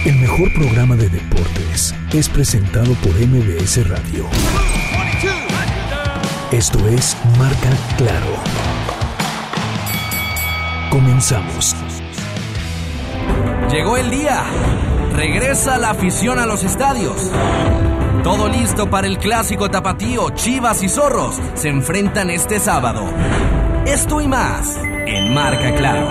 El mejor programa de deportes es presentado por MBS Radio. Esto es Marca Claro. Comenzamos. Llegó el día. Regresa la afición a los estadios. Todo listo para el clásico tapatío. Chivas y Zorros se enfrentan este sábado. Esto y más en Marca Claro.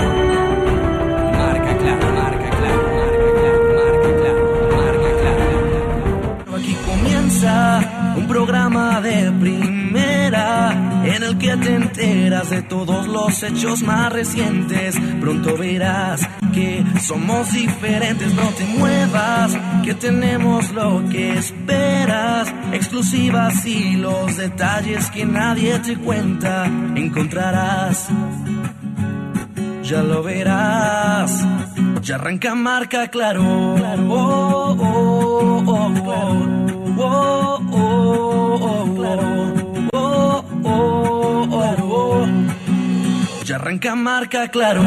Marca Claro, Marca Claro, Marca Claro, Marca Claro, Marca Claro. Aquí comienza un programa de primera en el que te enteras de todos los hechos más recientes. Pronto verás que somos diferentes, no te muevas, que tenemos lo que esperas. Exclusivas y los detalles que nadie te cuenta encontrarás. Ya lo verás, ya arranca Marca Claro. Oh, oh, oh, oh, oh, oh, oh, oh, oh, oh. Ya arranca Marca Claro.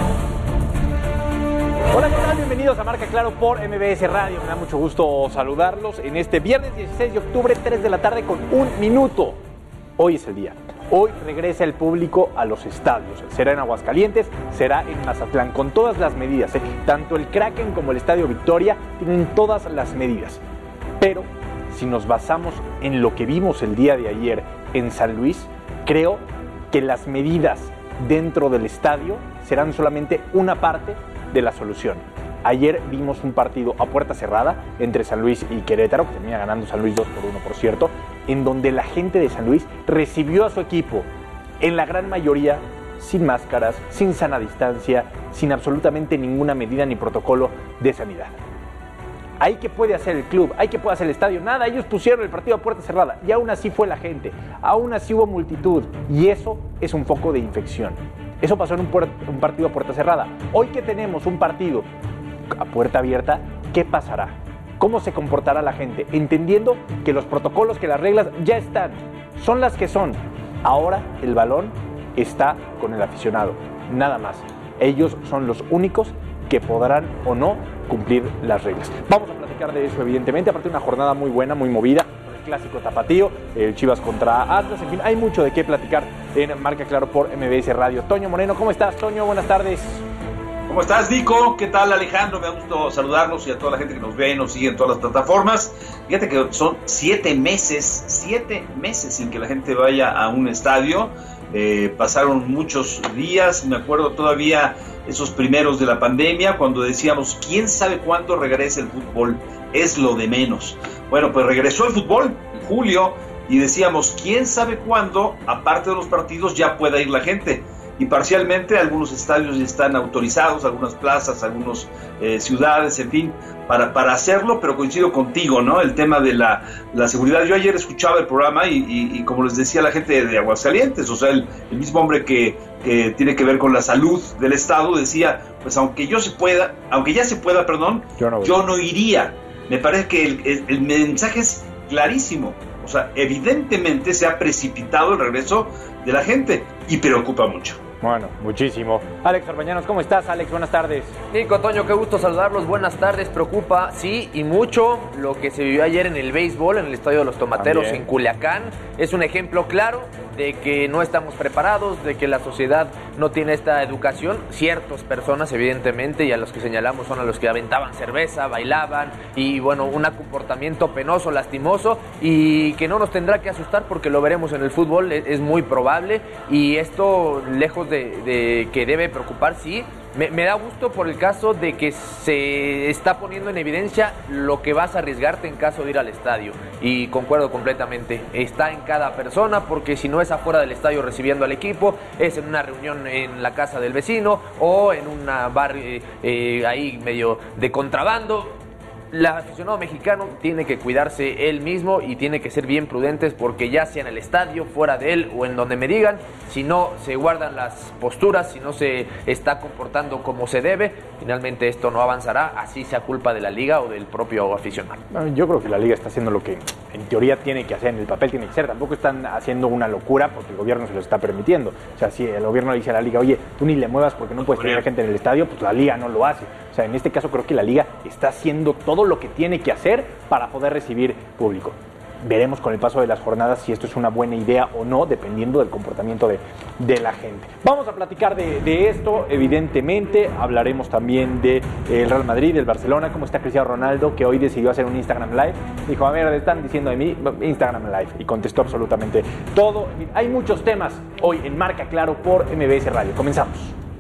Hola, ¿qué tal? Bienvenidos a Marca Claro por MBS Radio. Me da mucho gusto saludarlos en este viernes 16 de octubre, 3 de la tarde con 1 minuto. Hoy es el día. Hoy regresa el público a los estadios. Será en Aguascalientes, será en Mazatlán, con todas las medidas. Tanto el Kraken como el Estadio Victoria tienen todas las medidas. Pero si nos basamos en lo que vimos el día de ayer en San Luis, creo que las medidas dentro del estadio serán solamente una parte de la solución. Ayer vimos un partido a puerta cerrada entre San Luis y Querétaro, que termina ganando San Luis 2-1, por cierto, en donde la gente de San Luis recibió a su equipo, en la gran mayoría, sin máscaras, sin sana distancia, sin absolutamente ninguna medida ni protocolo de sanidad. Ahí que puede hacer el club, ahí que puede hacer el estadio, nada, ellos pusieron el partido a puerta cerrada y aún así fue la gente, aún así hubo multitud y eso es un foco de infección. Eso pasó en un partido a puerta cerrada. Hoy que tenemos un partido a puerta abierta, ¿qué pasará? ¿Cómo se comportará la gente? Entendiendo que los protocolos, que las reglas ya están, son las que son. Ahora el balón está con el aficionado, nada más. Ellos son los únicos que podrán o no cumplir las reglas. Vamos a platicar de eso, evidentemente, aparte de una jornada muy buena, muy movida, con el clásico tapatío, el Chivas contra Atlas, en fin, hay mucho de qué platicar en Marca Claro por MBS Radio. Toño Moreno, ¿cómo estás, Toño? Buenas tardes. ¿Cómo estás, Nico? ¿Qué tal, Alejandro? Me da gusto saludarlos y a toda la gente que nos ve, nos sigue en todas las plataformas. Fíjate que son 7 meses sin que la gente vaya a un estadio. Pasaron muchos días, me acuerdo todavía esos primeros de la pandemia, cuando decíamos, ¿quién sabe cuándo regresa el fútbol? Es lo de menos. Bueno, pues regresó el fútbol en julio y decíamos, ¿quién sabe cuándo, aparte de los partidos, ya pueda ir la gente? Y parcialmente algunos estadios ya están autorizados, algunas plazas, algunas ciudades, en fin, para hacerlo, pero coincido contigo, ¿no? El tema de la seguridad. Yo ayer escuchaba el programa y como les decía la gente de Aguascalientes, o sea, el mismo hombre que tiene que ver con la salud del estado, decía, pues aunque ya se pueda, yo no iría. Me parece que el mensaje es clarísimo. O sea, evidentemente se ha precipitado el regreso de la gente y preocupa mucho. Bueno, muchísimo. Alex Orbañanos, ¿cómo estás, Alex? Buenas tardes. Nico, Toño, qué gusto saludarlos. Buenas tardes. Preocupa, sí, y mucho lo que se vivió ayer en el béisbol, en el Estadio de los Tomateros, también en Culiacán. Es un ejemplo claro de que no estamos preparados, de que la sociedad no tiene esta educación. Ciertas personas, evidentemente, y a los que señalamos son a los que aventaban cerveza, bailaban, y bueno, un comportamiento penoso, lastimoso, y que no nos tendrá que asustar porque lo veremos en el fútbol, es muy probable, y esto, lejos de que debe preocupar, sí, me da gusto por el caso de que se está poniendo en evidencia lo que vas a arriesgarte en caso de ir al estadio. Y concuerdo completamente. Está en cada persona, porque si no es afuera del estadio recibiendo al equipo, es en una reunión en la casa del vecino o en una bar ahí medio de contrabando. el aficionado mexicano tiene que cuidarse él mismo y tiene que ser bien prudentes, porque ya sea en el estadio, fuera de él o en donde me digan, si no se guardan las posturas, si no se está comportando como se debe, finalmente esto no avanzará, así sea culpa de la liga o del propio aficionado. Yo creo que la liga está haciendo lo que en teoría tiene que hacer, en el papel tiene que ser. Tampoco están haciendo una locura porque el gobierno se lo está permitiendo. O sea, si el gobierno le dice a la liga, oye, tú ni le muevas porque no puedes tener gente en el estadio, pues la liga no lo hace. O sea, en este caso creo que la liga está haciendo todo lo que tiene que hacer para poder recibir público. Veremos con el paso de las jornadas si esto es una buena idea o no, dependiendo del comportamiento de la gente. Vamos a platicar de esto, evidentemente. Hablaremos también del Real Madrid, del Barcelona, cómo está Cristiano Ronaldo, que hoy decidió hacer un Instagram Live. Dijo, a ver, están diciendo de mí, Instagram Live. Y contestó absolutamente todo. Hay muchos temas hoy en Marca Claro por MBS Radio. Comenzamos.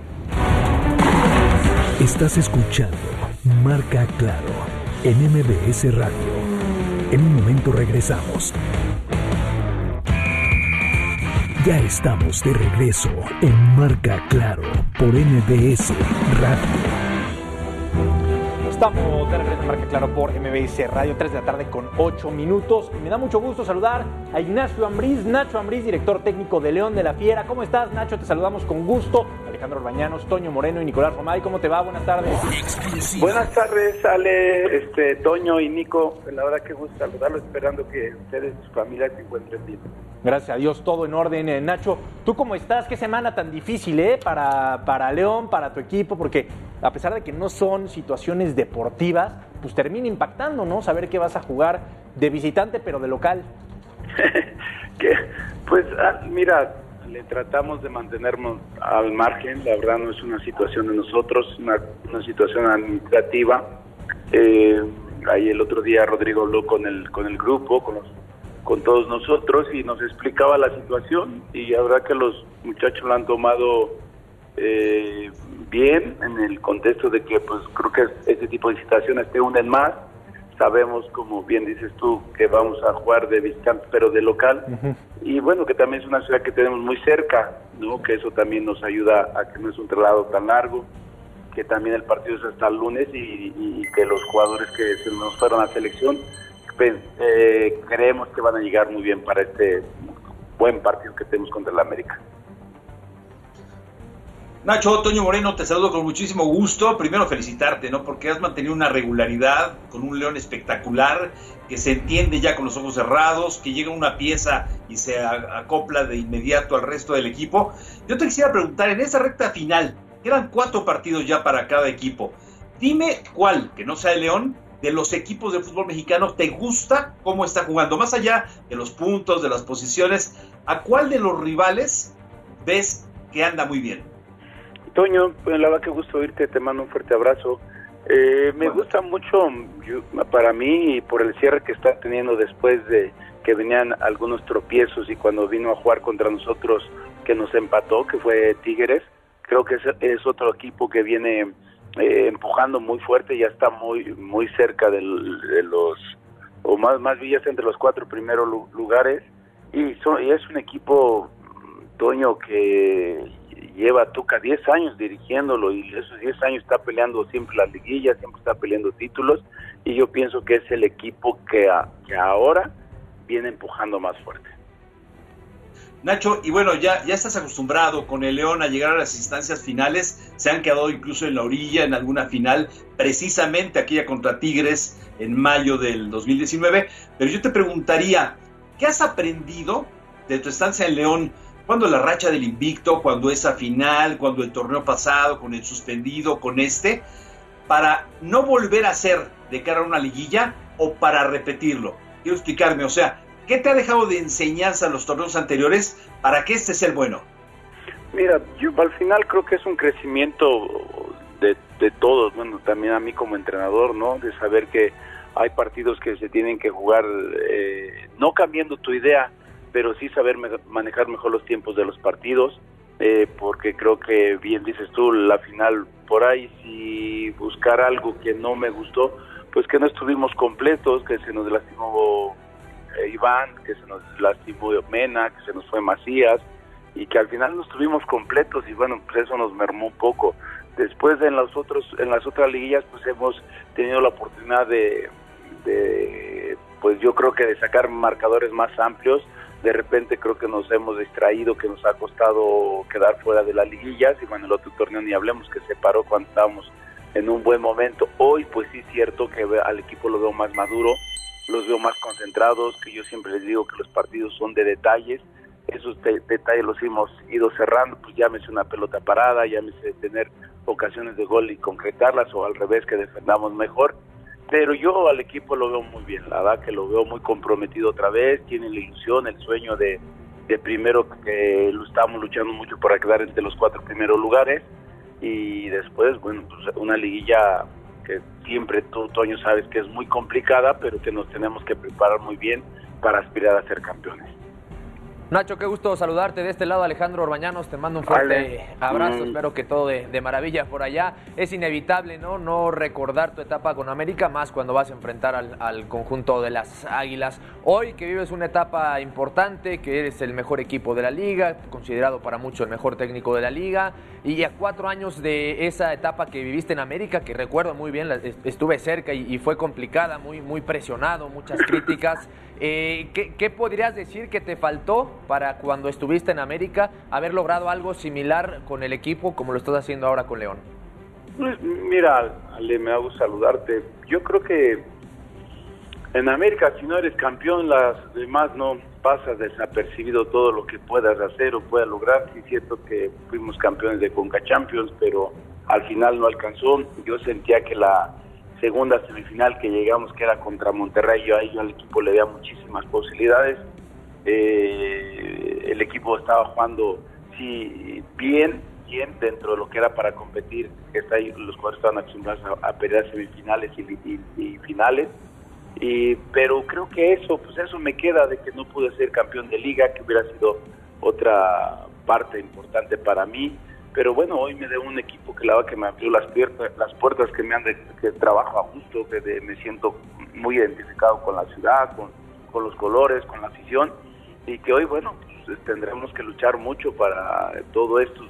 Estás escuchando Marca Claro en MBS Radio. En un momento regresamos. Ya estamos de regreso en Marca Claro por MBS Radio. Estamos de regreso en Marca Claro por MBS Radio, 3 de la tarde con 8 minutos. Y me da mucho gusto saludar a Ignacio Ambriz, Nacho Ambriz, director técnico de León de la Fiera. ¿Cómo estás, Nacho? Te saludamos con gusto. Alejandro Orbañanos, Toño Moreno y Nicolás Romay. ¿Cómo te va? Buenas tardes. Buenas tardes, Ale, Toño y Nico. La verdad que gusto saludarlos, esperando que ustedes y su familia se encuentren bien. Gracias a Dios, todo en orden. Nacho, ¿tú cómo estás? Qué semana tan difícil, para León, para tu equipo, porque a pesar de que no son situaciones deportivas, pues termina impactando, ¿no? Saber que vas a jugar de visitante, pero de local. Pues, mira, le tratamos de mantenernos al margen. La verdad no es una situación de nosotros, una situación administrativa. Ahí el otro día Rodrigo habló con el grupo, con todos nosotros, y nos explicaba la situación, y la verdad que los muchachos lo han tomado bien, en el contexto de que pues creo que este tipo de situaciones te unen más. Sabemos, como bien dices tú, que vamos a jugar de visitante pero de local. Uh-huh. Y bueno, que también es una ciudad que tenemos muy cerca, ¿no? Que eso también nos ayuda a que no es un traslado tan largo, que también el partido es hasta el lunes, y que los jugadores que se nos fueron a selección, pues, creemos que van a llegar muy bien para este buen partido que tenemos contra el América. Nacho, Toño Moreno, te saludo con muchísimo gusto. Primero felicitarte, ¿no? Porque has mantenido una regularidad con un León espectacular, que se entiende ya con los ojos cerrados, que llega una pieza y se acopla de inmediato al resto del equipo. Yo te quisiera preguntar, en esa recta final, quedan 4 partidos ya para cada equipo. Dime cuál, que no sea el León, de los equipos de fútbol mexicano te gusta cómo está jugando. Más allá de los puntos, de las posiciones, ¿a cuál de los rivales ves que anda muy bien? Toño, pues la verdad que gusto oírte, te mando un fuerte abrazo. Me gusta mucho, para mí, y por el cierre que está teniendo después de que venían algunos tropiezos, y cuando vino a jugar contra nosotros, que nos empató, que fue Tigres. Creo que es otro equipo que viene empujando muy fuerte, ya está muy cerca de los, o más villas entre los 4 primeros lugares, y es un equipo, Toño, que lleva Tuca 10 años dirigiéndolo, y esos 10 años está peleando siempre las liguillas, siempre está peleando títulos, y yo pienso que es el equipo que ahora viene empujando más fuerte. Nacho, y bueno, ya estás acostumbrado con el León a llegar a las instancias finales, se han quedado incluso en la orilla en alguna final, precisamente aquella contra Tigres en mayo del 2019, pero yo te preguntaría, ¿qué has aprendido de tu estancia en León? Cuando la racha del invicto, cuando esa final, cuando el torneo pasado, con el suspendido, con para no volver a ser de cara a una liguilla o para repetirlo. Quiero explicarme, o sea, ¿qué te ha dejado de enseñanza los torneos anteriores para que este sea el bueno? Mira, yo al final creo que es un crecimiento de todos, bueno, también a mí como entrenador, ¿no? De saber que hay partidos que se tienen que jugar, no cambiando tu idea, pero sí saber manejar mejor los tiempos de los partidos, porque creo que, bien dices tú, la final, por ahí, si buscar algo que no me gustó, pues que no estuvimos completos, que se nos lastimó Iván, que se nos lastimó Mena, que se nos fue Macías, y que al final no estuvimos completos, y bueno, pues eso nos mermó un poco. después en las otras liguillas pues hemos tenido la oportunidad de pues yo creo que de sacar marcadores más amplios. De repente creo que nos hemos distraído, que nos ha costado quedar fuera de las liguillas, y bueno, el otro torneo ni hablemos, que se paró cuando estábamos en un buen momento. Hoy pues sí es cierto que al equipo lo veo más maduro, los veo más concentrados, que yo siempre les digo que los partidos son de detalles. Esos detalles los hemos ido cerrando, pues llámese una pelota parada, llámese tener ocasiones de gol y concretarlas, o al revés, que defendamos mejor. Pero yo al equipo lo veo muy bien, la verdad que lo veo muy comprometido otra vez, tienen la ilusión, el sueño de primero, que lo estamos luchando mucho para quedar entre los 4 primeros lugares, y después, bueno, pues una liguilla que siempre tú, Toño, sabes que es muy complicada, pero que nos tenemos que preparar muy bien para aspirar a ser campeones. Nacho, qué gusto saludarte de este lado. Alejandro Orbañanos, te mando un fuerte abrazo, espero que todo de maravilla por allá. Es inevitable, no recordar tu etapa con América, más cuando vas a enfrentar al conjunto de las Águilas. Hoy que vives una etapa importante, que eres el mejor equipo de la liga, considerado para muchos el mejor técnico de la liga, y a 4 años de esa etapa que viviste en América, que recuerdo muy bien, estuve cerca y fue complicada, muy presionado, muchas críticas. ¿Qué podrías decir que te faltó para cuando estuviste en América haber logrado algo similar con el equipo como lo estás haciendo ahora con León? Pues mira, Ale, me hago saludarte. Yo creo que en América, si no eres campeón, las demás no pasas desapercibido todo lo que puedas hacer o puedas lograr. Sí es cierto que fuimos campeones de Conca Champions, pero al final no alcanzó. Yo sentía que la segunda semifinal que llegamos, que era contra Monterrey, yo al equipo le veía muchísimas posibilidades. El equipo estaba jugando bien dentro de lo que era para competir. Los jugadores estaban acostumbrados a pelear semifinales y finales, pero creo que eso me queda, de que no pude ser campeón de liga, que hubiera sido otra parte importante para mí. Pero bueno, hoy me debo un equipo que me abrió las puertas, que trabajo a gusto, que me siento muy identificado con la ciudad, con los colores, con la afición, y que hoy, bueno, pues tendremos que luchar mucho para todos estos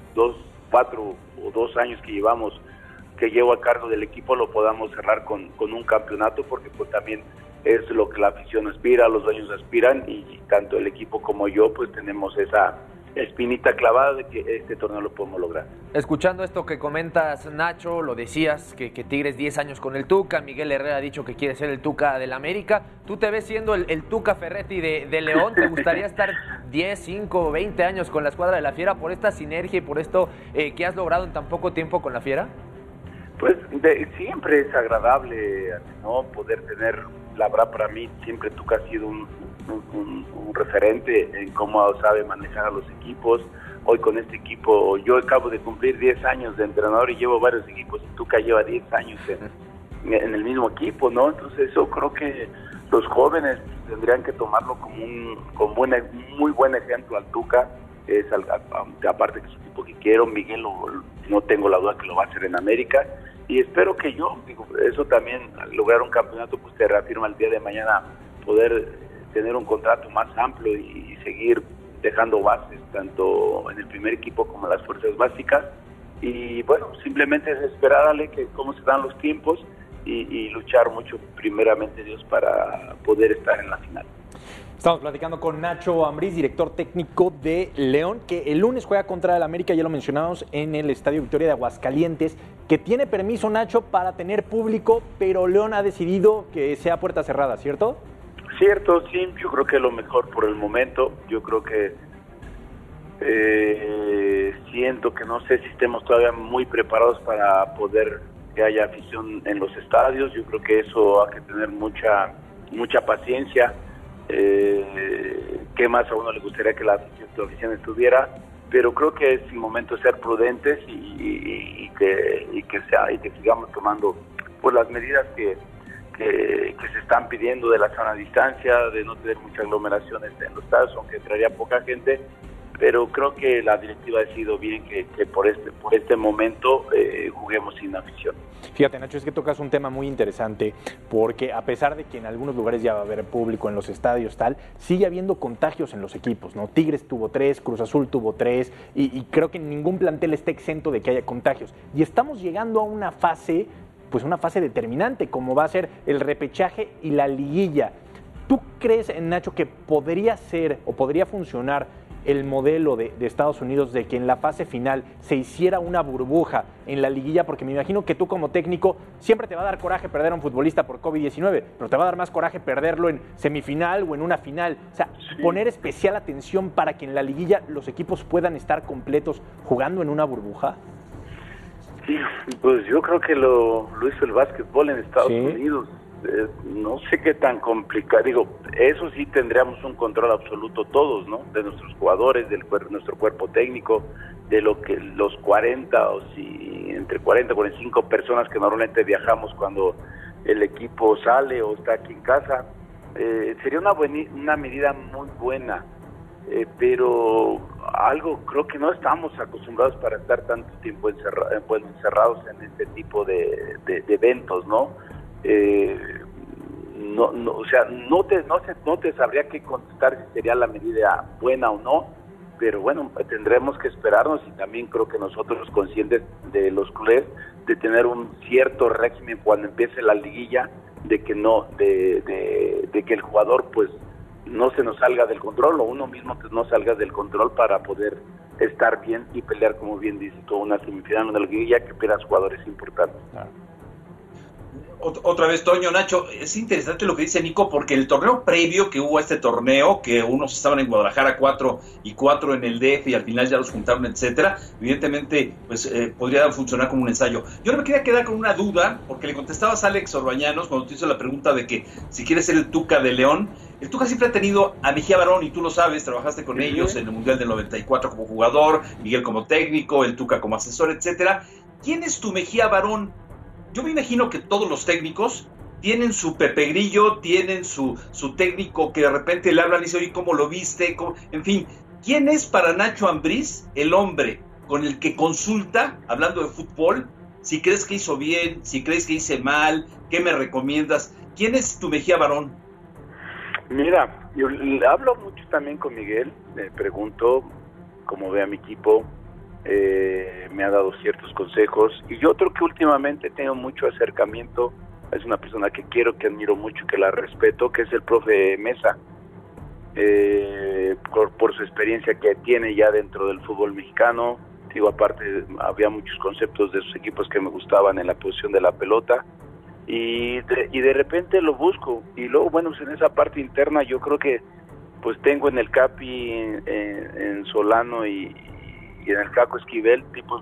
2 años que llevo a cargo del equipo, lo podamos cerrar con un campeonato, porque pues también es lo que la afición aspira, los dueños aspiran, y tanto el equipo como yo pues tenemos esa espinita clavada de que este torneo lo podemos lograr. Escuchando esto que comentas, Nacho, lo decías, que Tigres 10 años con el Tuca, Miguel Herrera ha dicho que quiere ser el Tuca del América. ¿Tú te ves siendo el Tuca Ferretti de León? ¿Te gustaría estar 10, 5, 20 años con la escuadra de la Fiera por esta sinergia y por esto que has logrado en tan poco tiempo con la Fiera? Pues siempre es agradable, ¿no? Poder tener, la verdad, para mí siempre Tuca ha sido un referente en cómo sabe manejar a los equipos. Hoy con este equipo, yo acabo de cumplir 10 años de entrenador y llevo varios equipos, y Tuca lleva 10 años en el mismo equipo, ¿no? Entonces yo creo que los jóvenes tendrían que tomarlo como muy buen ejemplo al Tuca. Aparte que es un tipo que quiero, Miguel no tengo la duda que lo va a hacer en América, y espero que eso también, lograr un campeonato, pues te reafirma el día de mañana poder tener un contrato más amplio y seguir dejando bases tanto en el primer equipo como en las fuerzas básicas. Y bueno, simplemente es esperarle que cómo se dan los tiempos y luchar mucho, primeramente Dios, para poder estar en la final. Estamos platicando con Nacho Ambriz, director técnico de León, que el lunes juega contra el América, ya lo mencionábamos, en el Estadio Victoria de Aguascalientes, que tiene permiso, Nacho, para tener público, pero León ha decidido que sea puerta cerrada, ¿cierto? Cierto, sí, yo creo que es lo mejor por el momento. Yo creo que siento que no sé si estemos todavía muy preparados para poder que haya afición en los estadios. Yo creo que eso hay que tener mucha paciencia. ¿Qué más a uno le gustaría que la afición estuviera? Pero creo que es el momento de ser prudentes y que sigamos tomando pues las medidas que se están pidiendo, de la sana distancia, de no tener muchas aglomeraciones en los estadios, aunque entraría poca gente, pero creo que la directiva ha decidido bien que por este momento juguemos sin afición. Fíjate, Nacho, es que tocas un tema muy interesante, porque a pesar de que en algunos lugares ya va a haber público en los estadios, sigue habiendo contagios en los equipos, ¿no? Tigres tuvo 3, Cruz Azul tuvo 3, y creo que ningún plantel está exento de que haya contagios. Y estamos llegando a una fase determinante, como va a ser el repechaje y la liguilla. ¿Tú crees, Nacho, que podría ser o podría funcionar el modelo de Estados Unidos de que en la fase final se hiciera una burbuja en la liguilla? Porque me imagino que tú como técnico siempre te va a dar coraje perder a un futbolista por COVID-19, pero te va a dar más coraje perderlo en semifinal o en una final. O sea, poner especial atención para que en la liguilla los equipos puedan estar completos jugando en una burbuja. Sí, pues yo creo que lo hizo el básquetbol en Estados Unidos. No sé qué tan complicado, digo, eso sí tendríamos un control absoluto todos, ¿no? De nuestros jugadores, nuestro cuerpo técnico, de lo que los 40 o si entre 40 y 45 personas que normalmente viajamos cuando el equipo sale o está aquí en casa. Sería una medida muy buena, pero algo creo que no estamos acostumbrados para estar tanto tiempo encerrados en este tipo de eventos, ¿no? O sea, no te sabría qué contestar si sería la medida buena o no, pero bueno, tendremos que esperarnos, y también creo que nosotros conscientes de los clubes de tener un cierto régimen cuando empiece la liguilla, de que de que el jugador pues no se nos salga del control, o uno mismo que no salga del control, para poder estar bien y pelear, como bien dices tú, una semifinal, una liguilla que pierdas jugadores importantes. Claro. Otra vez, Toño, Nacho, es interesante lo que dice Nico, porque el torneo previo que hubo a este torneo, que unos estaban en Guadalajara 4 y 4 en el DF, y al final ya los juntaron, etcétera, evidentemente pues podría funcionar como un ensayo. Yo no me quería quedar con una duda, porque le contestabas a Alex Orbañanos cuando te hizo la pregunta de que si quieres ser el Tuca de León. El Tuca siempre ha tenido a Mejía Barón, y tú lo sabes, trabajaste con ellos en el Mundial del 94 como jugador, Miguel como técnico, el Tuca como asesor, etcétera. ¿Quién es tu Mejía Barón? Yo me imagino que todos los técnicos tienen su Pepe Grillo, tienen su técnico que de repente le hablan y dice, oye, ¿cómo lo viste? En fin, ¿quién es para Nacho Ambriz el hombre con el que consulta, hablando de fútbol, si crees que hizo bien, si crees que hice mal, qué me recomiendas? ¿Quién es tu Mejía Barón? Mira, yo hablo mucho también con Miguel, le pregunto cómo ve a mi equipo. Me ha dado ciertos consejos, y yo creo que últimamente tengo mucho acercamiento. Es una persona que quiero, que admiro mucho, que la respeto, que es el profe Mesa, por su experiencia que tiene ya dentro del fútbol mexicano. Digo, aparte había muchos conceptos de sus equipos que me gustaban en la posición de la pelota, y de repente lo busco, y luego bueno, pues en esa parte interna yo creo que pues tengo en el Capi, en Solano y en el Caco Esquivel, tipos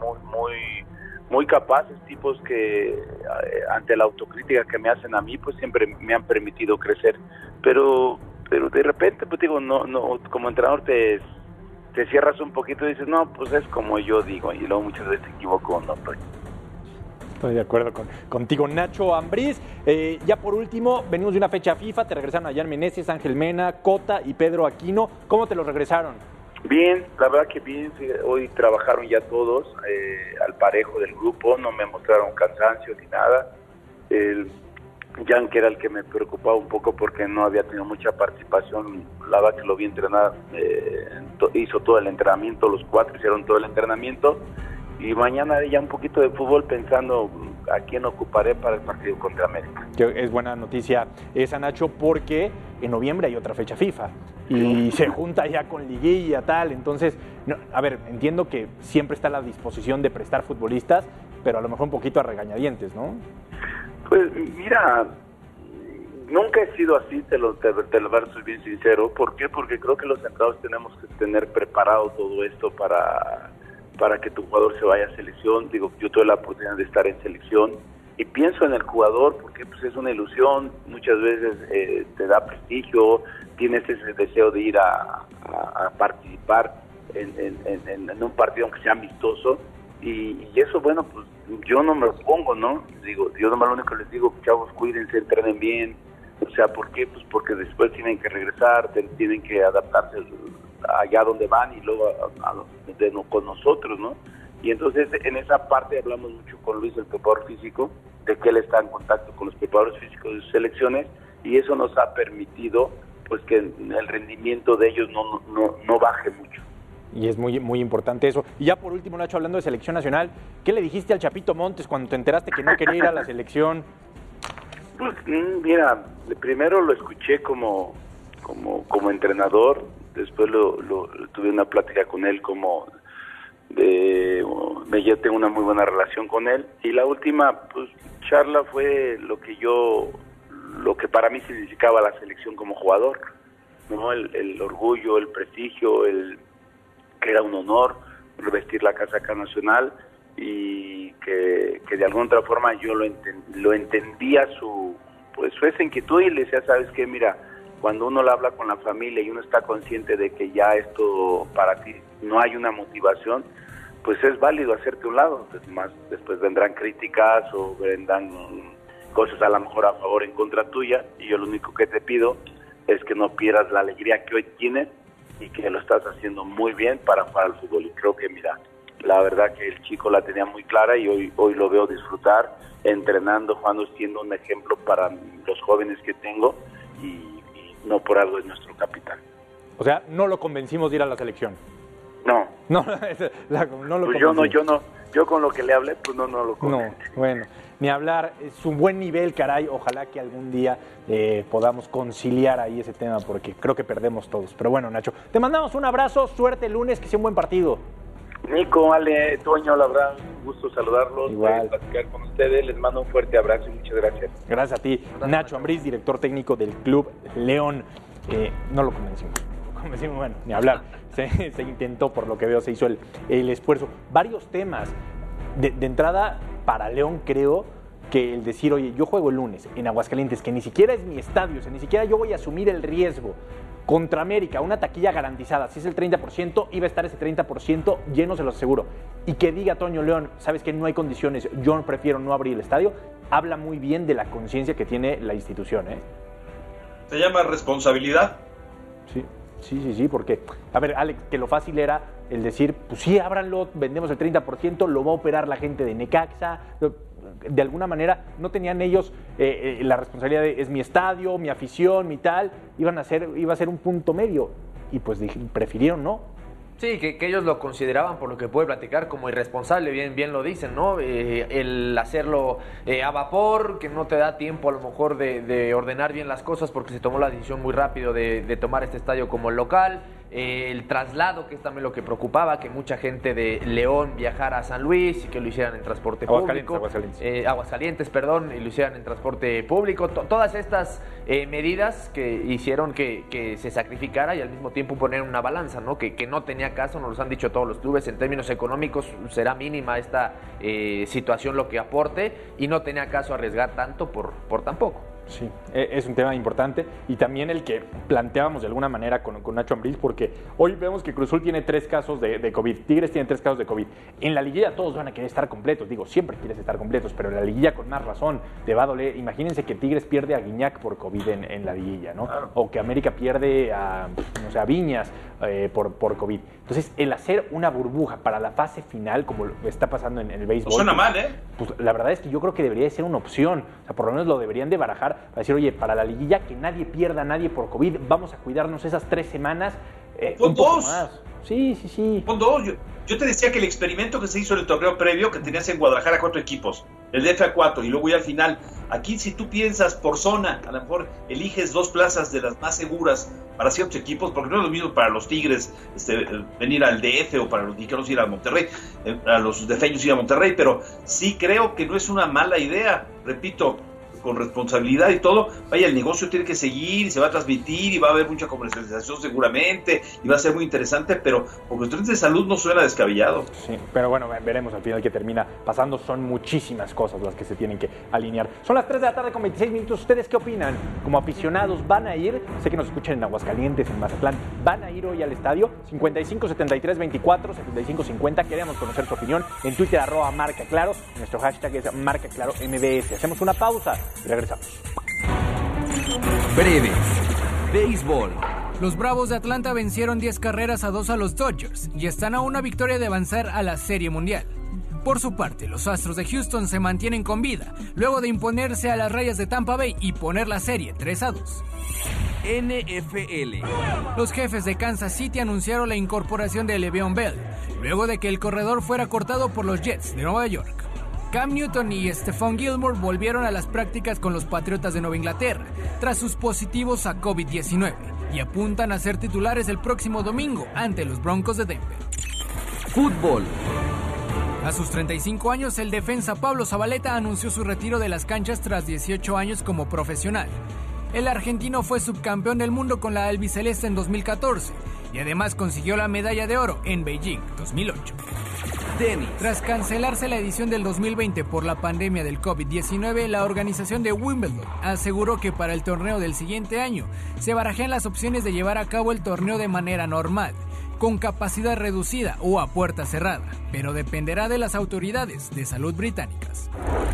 muy capaces, tipos que ante la autocrítica que me hacen a mí, pues siempre me han permitido crecer, pero de repente, pues digo, no como entrenador te cierras un poquito y dices, no, pues es como yo digo, y luego muchas veces te equivoco, no Estoy de acuerdo contigo, Nacho Ambriz. Ya por último, venimos de una fecha FIFA, te regresaron a Jan Meneses, Ángel Mena, Cota y Pedro Aquino. ¿Cómo te los regresaron? Bien, la verdad que bien. Hoy trabajaron ya todos al parejo del grupo, no me mostraron cansancio ni nada. El Jan, que era el que me preocupaba un poco porque no había tenido mucha participación, la verdad que lo vi entrenar, hizo todo el entrenamiento, los 4 hicieron todo el entrenamiento, y mañana ya un poquito de fútbol pensando a quién ocuparé para el partido contra América. Que es buena noticia esa, Nacho, porque en noviembre hay otra fecha FIFA y se junta ya con liguilla, tal. Entonces, no, a ver, entiendo que siempre está a la disposición de prestar futbolistas, pero a lo mejor un poquito a regañadientes, ¿no? Pues mira, nunca he sido así, te lo voy a ser bien sincero. ¿Por qué? Porque creo que los centrados tenemos que tener preparado todo esto para que tu jugador se vaya a selección. Digo, yo tuve la oportunidad de estar en selección y pienso en el jugador porque pues es una ilusión, muchas veces te da prestigio, tienes ese deseo de ir a participar en un partido aunque sea amistoso, y eso, bueno, pues yo no me opongo, ¿no? Digo, yo nomás lo único que les digo, chavos, cuídense, entrenen bien. O sea, ¿por qué? Pues porque después tienen que regresar, tienen que adaptarse allá donde van y luego con nosotros, ¿no? Y entonces en esa parte hablamos mucho con Luis, el preparador físico, de que él está en contacto con los preparadores físicos de sus selecciones, y eso nos ha permitido pues que el rendimiento de ellos no baje mucho. Y es muy, muy importante eso. Y ya por último, Nacho, hablando de selección nacional, ¿qué le dijiste al Chapito Montes cuando te enteraste que no quería ir a la selección? Pues mira, primero lo escuché como entrenador, después tuve una plática con él yo tengo una muy buena relación con él, y la última pues charla fue lo que para mí significaba la selección como jugador, ¿no? El orgullo, el prestigio, que era un honor vestir la casaca nacional, y que de alguna otra forma yo lo entendía su esa inquietud, y le decía, ¿sabes qué? Mira, cuando uno le habla con la familia y uno está consciente de que ya esto para ti no hay una motivación, pues es válido hacerte a un lado. Después vendrán críticas o vendrán cosas a lo mejor a favor o en contra tuya, y yo lo único que te pido es que no pierdas la alegría que hoy tienes y que lo estás haciendo muy bien para jugar al fútbol. Y creo que, mira, la verdad que el chico la tenía muy clara, y hoy lo veo disfrutar, entrenando, jugando, siendo un ejemplo para los jóvenes que tengo, y no por algo es nuestro capitán. O sea, no lo convencimos de ir a la selección. No. No lo pues yo con lo que le hablé, pues no lo convencí. No, bueno, ni hablar, es un buen nivel, caray, ojalá que algún día podamos conciliar ahí ese tema, porque creo que perdemos todos. Pero bueno, Nacho, te mandamos un abrazo, suerte el lunes, que sea un buen partido. Nico, Ale, Toño, la verdad, un gusto saludarlos, igual, platicar con ustedes, les mando un fuerte abrazo y muchas gracias. Gracias a ti. Gracias, Nacho Ambriz, director técnico del Club León. No lo convencimos, bueno, ni hablar. Se intentó, por lo que veo, se hizo el esfuerzo. Varios temas. De entrada, para León creo que el decir, oye, yo juego el lunes en Aguascalientes, que ni siquiera es mi estadio, o sea, ni siquiera yo voy a asumir el riesgo. Contra América, una taquilla garantizada, si es el 30%, iba a estar ese 30% lleno, se lo aseguro. Y que diga Toño León, sabes que no hay condiciones, yo prefiero no abrir el estadio, habla muy bien de la conciencia que tiene la institución, ¿eh? ¿Se llama responsabilidad? Sí, porque, a ver, Alex, que lo fácil era el decir, pues sí, ábranlo, vendemos el 30%, lo va a operar la gente de Necaxa. De alguna manera no tenían ellos la responsabilidad de es mi estadio, mi afición, mi tal, iba a ser un punto medio, y pues prefirieron no. Sí, que ellos lo consideraban, por lo que puede platicar, como irresponsable, bien lo dicen, ¿no? El hacerlo a vapor, que no te da tiempo a lo mejor de ordenar bien las cosas, porque se tomó la decisión muy rápido de tomar este estadio como local. El traslado, que es también lo que preocupaba, que mucha gente de León viajara a San Luis y que lo hicieran en transporte público. Aguascalientes, y lo hicieran en transporte público. Todas estas medidas que hicieron que se sacrificara, y al mismo tiempo poner una balanza, ¿no? Que no tenía caso, nos lo han dicho todos los clubes, en términos económicos será mínima esta situación lo que aporte, y no tenía caso arriesgar tanto por tan poco. Sí, es un tema importante, y también el que planteábamos de alguna manera con Nacho Ambriz, porque hoy vemos que Cruz Azul tiene 3 casos de COVID, Tigres tiene 3 casos de COVID. En la liguilla todos van a querer estar completos, siempre quieres estar completos, pero en la liguilla con más razón te va a doler. Imagínense que Tigres pierde a Guiñac por COVID en la liguilla, ¿no? Claro. O que América pierde a Viñas por COVID. Entonces, el hacer una burbuja para la fase final, como está pasando en el béisbol... No suena mal, ¿eh? Pues la verdad es que yo creo que debería de ser una opción. O sea, por lo menos lo deberían de barajar para decir, oye, para la liguilla que nadie pierda a nadie por COVID, vamos a cuidarnos esas 3 semanas. Pon 2. Más. Sí. Pon 2. Yo te decía que el experimento que se hizo en el torneo previo, que tenías en Guadalajara 4 equipos, el DF a 4, y luego ya al final, aquí si tú piensas por zona, a lo mejor eliges 2 plazas de las más seguras para ciertos equipos, porque no es lo mismo para los Tigres venir al DF, o para los mexicanos ir a Monterrey, a los defeños ir a Monterrey, pero sí creo que no es una mala idea, repito, con responsabilidad y todo. Vaya, el negocio tiene que seguir, y se va a transmitir, y va a haber mucha comercialización seguramente, y va a ser muy interesante, pero por cuestiones de salud no suena descabellado. Sí, pero bueno, veremos al final qué termina pasando. Son muchísimas cosas las que se tienen que alinear. Son las 3 de la tarde con 26 minutos. ¿Ustedes qué opinan? Como aficionados, ¿van a ir? Sé que nos escuchan en Aguascalientes, en Mazatlán. ¿Van a ir hoy al estadio? 55 73 24 75 50. Queremos conocer su opinión. En Twitter, @marcaclaro. Nuestro hashtag es #MarcaClaroMBS. Hacemos una pausa y regresamos. Breves, béisbol, Los Bravos de Atlanta vencieron 10-2 a los Dodgers y están a una victoria de avanzar a la Serie Mundial. Por su parte, los Astros de Houston se mantienen con vida, luego de imponerse a las Rayas de Tampa Bay y poner la serie 3-2. NFL. Los Jefes de Kansas City anunciaron la incorporación de Le'Veon Bell, luego de que el corredor fuera cortado por los Jets de Nueva York. Cam Newton y Stephon Gilmore volvieron a las prácticas con los Patriotas de Nueva Inglaterra, tras sus positivos a COVID-19, y apuntan a ser titulares el próximo domingo ante los Broncos de Denver. Fútbol. A sus 35 años, el defensa Pablo Zabaleta anunció su retiro de las canchas tras 18 años como profesional. El argentino fue subcampeón del mundo con la albiceleste en 2014 y además consiguió la medalla de oro en Beijing 2008. Tenis. Tras cancelarse la edición del 2020 por la pandemia del COVID-19, la organización de Wimbledon aseguró que para el torneo del siguiente año se barajean las opciones de llevar a cabo el torneo de manera normal, con capacidad reducida o a puerta cerrada, pero dependerá de las autoridades de salud británicas.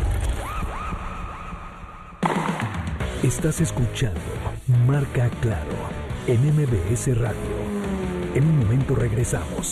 Estás escuchando Marca Claro en MBS Radio. En un momento regresamos.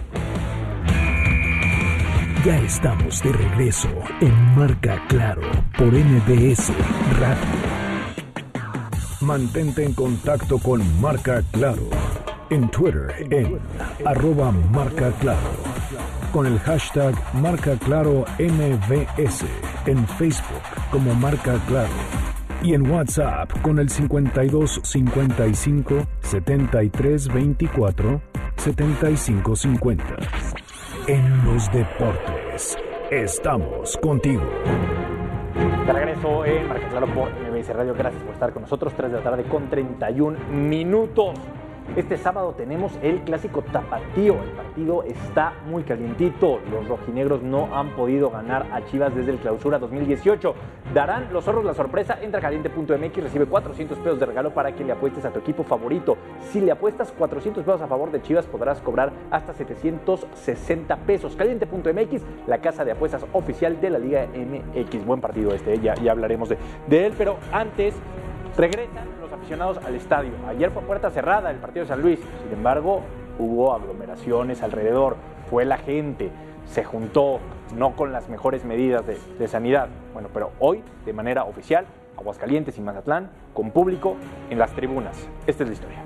Ya estamos de regreso en Marca Claro por MBS Radio. Mantente en contacto con Marca Claro en Twitter en @marcaclaro, con el hashtag MarcaClaroMBS, en Facebook como Marca Claro y en WhatsApp con el 52 55 73 24 75 50. En los deportes, estamos contigo. De regreso en Marca Claro por MBS Radio. Gracias por estar con nosotros. 3 de la tarde con 31 minutos. Este sábado tenemos el clásico tapatío. El partido está muy calientito. Los rojinegros no han podido ganar a Chivas desde el clausura 2018. ¿Darán los zorros la sorpresa? Entra a caliente.mx, recibe 400 pesos de regalo para que le apuestes a tu equipo favorito. Si le apuestas 400 pesos a favor de Chivas, podrás cobrar hasta 760 pesos. Caliente.mx, la casa de apuestas oficial de la Liga MX. Buen partido este, ya hablaremos de él, pero antes regresan los aficionados al estadio. Ayer fue puerta cerrada el partido de San Luis, sin embargo hubo aglomeraciones alrededor, fue la gente, se juntó, no con las mejores medidas de sanidad. Bueno, pero hoy, de manera oficial, Aguascalientes y Mazatlán, con público en las tribunas. Esta es la historia.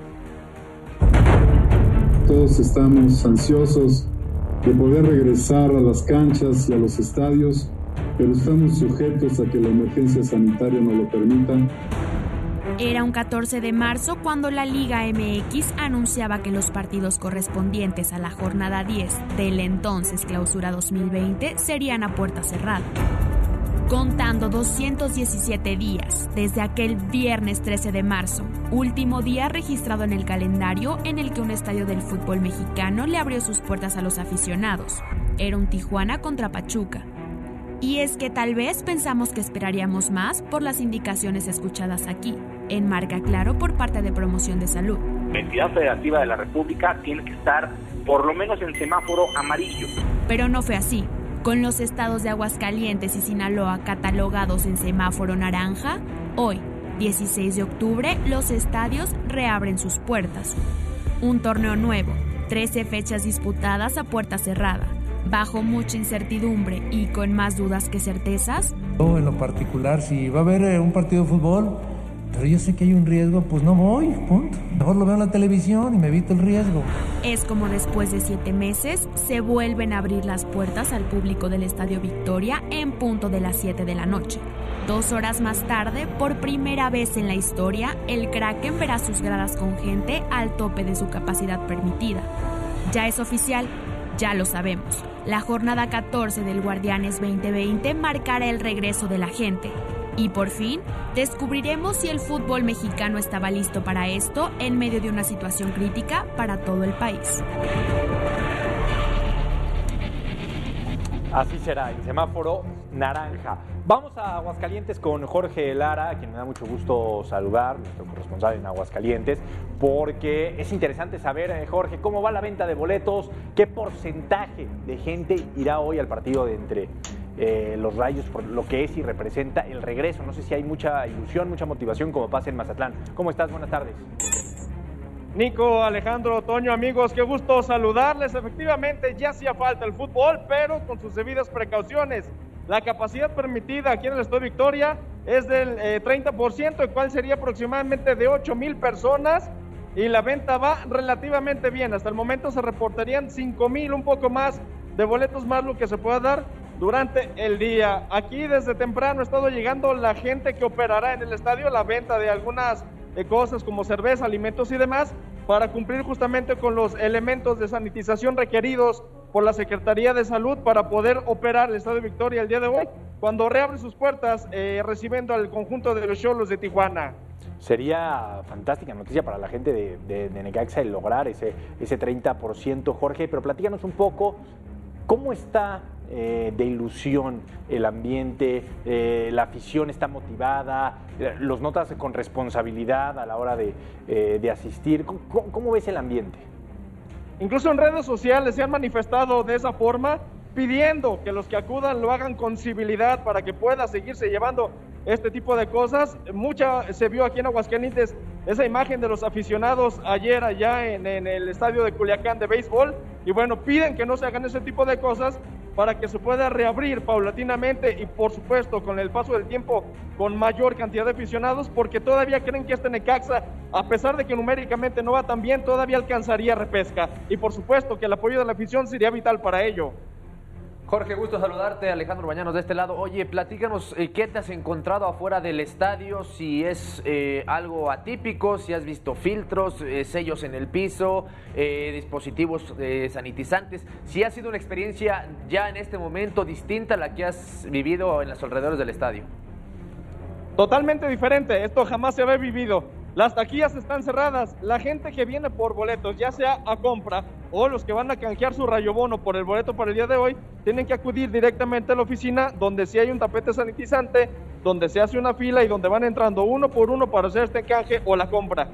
Todos estamos ansiosos de poder regresar a las canchas y a los estadios, pero estamos sujetos a que la emergencia sanitaria nos lo permita. Era un 14 de marzo cuando la Liga MX anunciaba que los partidos correspondientes a la jornada 10 del entonces Clausura 2020 serían a puerta cerrada. Contando 217 días desde aquel viernes 13 de marzo, último día registrado en el calendario en el que un estadio del fútbol mexicano le abrió sus puertas a los aficionados. Era un Tijuana contra Pachuca. Y es que tal vez pensamos que esperaríamos más por las indicaciones escuchadas aquí, en Marca Claro por parte de Promoción de Salud. La entidad federativa de la República tiene que estar por lo menos en semáforo amarillo. Pero no fue así. Con los estados de Aguascalientes y Sinaloa catalogados en semáforo naranja, hoy, 16 de octubre, los estadios reabren sus puertas. Un torneo nuevo, 13 fechas disputadas a puerta cerrada. Bajo mucha incertidumbre y con más dudas que certezas. En lo particular, si va a haber un partido de fútbol, pero yo sé que hay un riesgo, pues no voy, punto. Mejor lo veo en la televisión y me evito el riesgo. Es como después de 7 meses se vuelven a abrir las puertas al público del Estadio Victoria en punto de las 7 de la noche. 2 horas más tarde, por primera vez en la historia, el Kraken verá sus gradas con gente al tope de su capacidad permitida. Ya es oficial. Ya lo sabemos, la jornada 14 del Guardianes 2020 marcará el regreso de la gente. Y por fin, descubriremos si el fútbol mexicano estaba listo para esto en medio de una situación crítica para todo el país. Así será, el semáforo naranja. Vamos a Aguascalientes con Jorge Lara, a quien me da mucho gusto saludar, nuestro corresponsal en Aguascalientes, porque es interesante saber, Jorge, cómo va la venta de boletos, qué porcentaje de gente irá hoy al partido de entre los Rayos, por lo que es y representa el regreso. No sé si hay mucha ilusión, mucha motivación como pasa en Mazatlán. ¿Cómo estás? Buenas tardes. Nico, Alejandro, Toño, amigos, qué gusto saludarles. Efectivamente, ya hacía falta el fútbol, pero con sus debidas precauciones. La capacidad permitida aquí en el Estadio Victoria es del 30%, el cual sería aproximadamente de 8,000 personas, y la venta va relativamente bien. Hasta el momento se reportarían 5,000, un poco más de boletos más lo que se pueda dar durante el día. Aquí desde temprano ha estado llegando la gente que operará en el estadio, la venta de algunas cosas como cerveza, alimentos y demás, para cumplir justamente con los elementos de sanitización requeridos por la Secretaría de Salud para poder operar el Estadio Victoria el día de hoy, cuando reabre sus puertas, recibiendo al conjunto de los Xolos de Tijuana. Sería fantástica noticia para la gente de Necaxa el lograr ese 30%, Jorge, pero platícanos un poco, ¿cómo está de ilusión el ambiente? La afición está motivada, los notas con responsabilidad a la hora de asistir. ¿Cómo ves el ambiente? Incluso en redes sociales se han manifestado de esa forma, pidiendo que los que acudan lo hagan con civilidad para que pueda seguirse llevando este tipo de cosas. Mucha se vio aquí en Aguascalientes esa imagen de los aficionados ayer allá en el estadio de Culiacán de béisbol, y bueno, piden que no se hagan ese tipo de cosas para que se pueda reabrir paulatinamente y por supuesto con el paso del tiempo con mayor cantidad de aficionados, porque todavía creen que este Necaxa, a pesar de que numéricamente no va tan bien, todavía alcanzaría repesca, y por supuesto que el apoyo de la afición sería vital para ello. Jorge, gusto saludarte. Alejandro Bañanos de este lado. Oye, platícanos, ¿qué te has encontrado afuera del estadio? Si es algo atípico, si has visto filtros, sellos en el piso, dispositivos sanitizantes. Si ha sido una experiencia ya en este momento distinta a la que has vivido en los alrededores del estadio. Totalmente diferente, esto jamás se había vivido. Las taquillas están cerradas, la gente que viene por boletos, ya sea a compra o los que van a canjear su rayobono por el boleto para el día de hoy, tienen que acudir directamente a la oficina, donde sí hay un tapete sanitizante, donde se hace una fila y donde van entrando uno por uno para hacer este canje o la compra.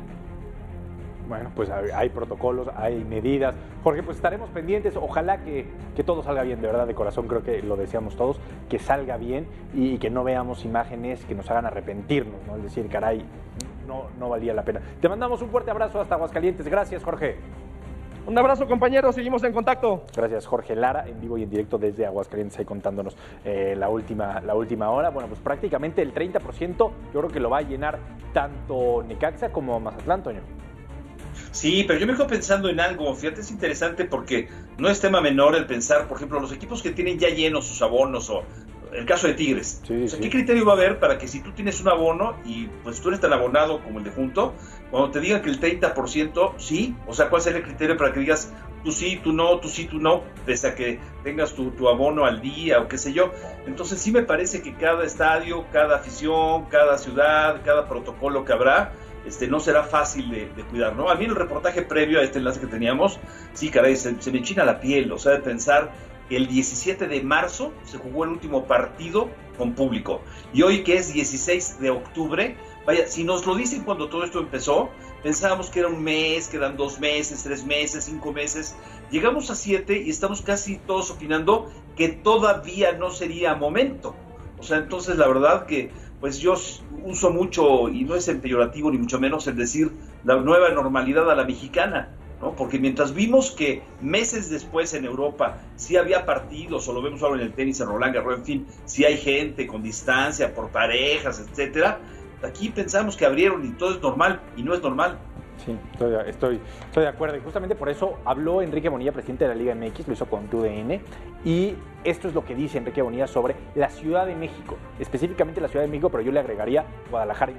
Bueno, pues hay protocolos, hay medidas. Jorge, pues estaremos pendientes. Ojalá que todo salga bien, de verdad, de corazón. Creo que lo deseamos todos, que salga bien y que no veamos imágenes que nos hagan arrepentirnos, ¿no? Es decir, caray, no valía la pena. Te mandamos un fuerte abrazo hasta Aguascalientes. Gracias, Jorge. Un abrazo, compañeros. Seguimos en contacto. Gracias, Jorge Lara, en vivo y en directo desde Aguascalientes, ahí contándonos la última hora. Bueno, pues prácticamente el 30% yo creo que lo va a llenar tanto Necaxa como Mazatlán, Toño. Sí, pero yo me quedo pensando en algo. Fíjate, es interesante porque no es tema menor el pensar, por ejemplo, los equipos que tienen ya llenos sus abonos, o el caso de Tigres. Sí, o sea, ¿qué criterio va a haber para que si tú tienes un abono y pues tú eres tan abonado como el de junto, cuando te digan que el 30% sí? O sea, ¿cuál sería el criterio para que digas tú sí, tú no, tú sí, tú no, pese a que tengas tu abono al día o qué sé yo? Entonces sí me parece que cada estadio, cada afición, cada ciudad, cada protocolo que habrá, no será fácil de cuidar, ¿no? A mí en el reportaje previo a este enlace que teníamos, sí, caray, se me enchina la piel, o sea, de pensar que el 17 de marzo se jugó el último partido con público, y hoy que es 16 de octubre, vaya, si nos lo dicen cuando todo esto empezó, pensábamos que era un mes, que eran 2 meses, 3 meses, 5 meses, llegamos a 7 y estamos casi todos opinando que todavía no sería momento. O sea, entonces la verdad que pues yo uso mucho, y no es en peyorativo ni mucho menos, el decir la nueva normalidad a la mexicana, ¿no? Porque mientras vimos que meses después en Europa sí había partidos, o lo vemos ahora en el tenis, en Roland Garros, en fin, sí hay gente con distancia, por parejas, etcétera, aquí pensamos que abrieron y todo es normal, y no es normal. Sí, estoy de acuerdo, y justamente por eso habló Enrique Bonilla, presidente de la Liga MX, lo hizo con TUDN, y esto es lo que dice Enrique Bonilla sobre la Ciudad de México, específicamente la Ciudad de México, pero yo le agregaría Guadalajara y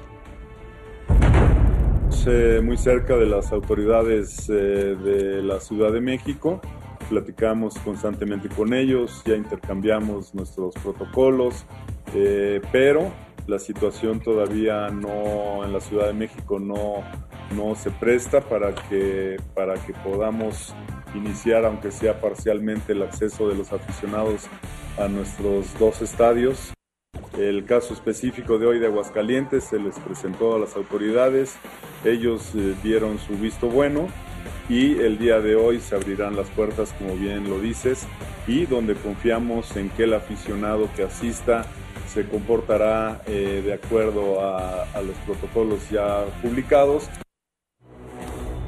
Monterrey. Muy cerca de las autoridades de la Ciudad de México, platicamos constantemente con ellos, ya intercambiamos nuestros protocolos, pero la situación todavía no, en la Ciudad de México no se presta para que podamos iniciar, aunque sea parcialmente, el acceso de los aficionados a nuestros 2 estadios. El caso específico de hoy de Aguascalientes se les presentó a las autoridades, ellos dieron su visto bueno, y el día de hoy se abrirán las puertas, como bien lo dices, y donde confiamos en que el aficionado que asista se comportará de acuerdo a los protocolos ya publicados.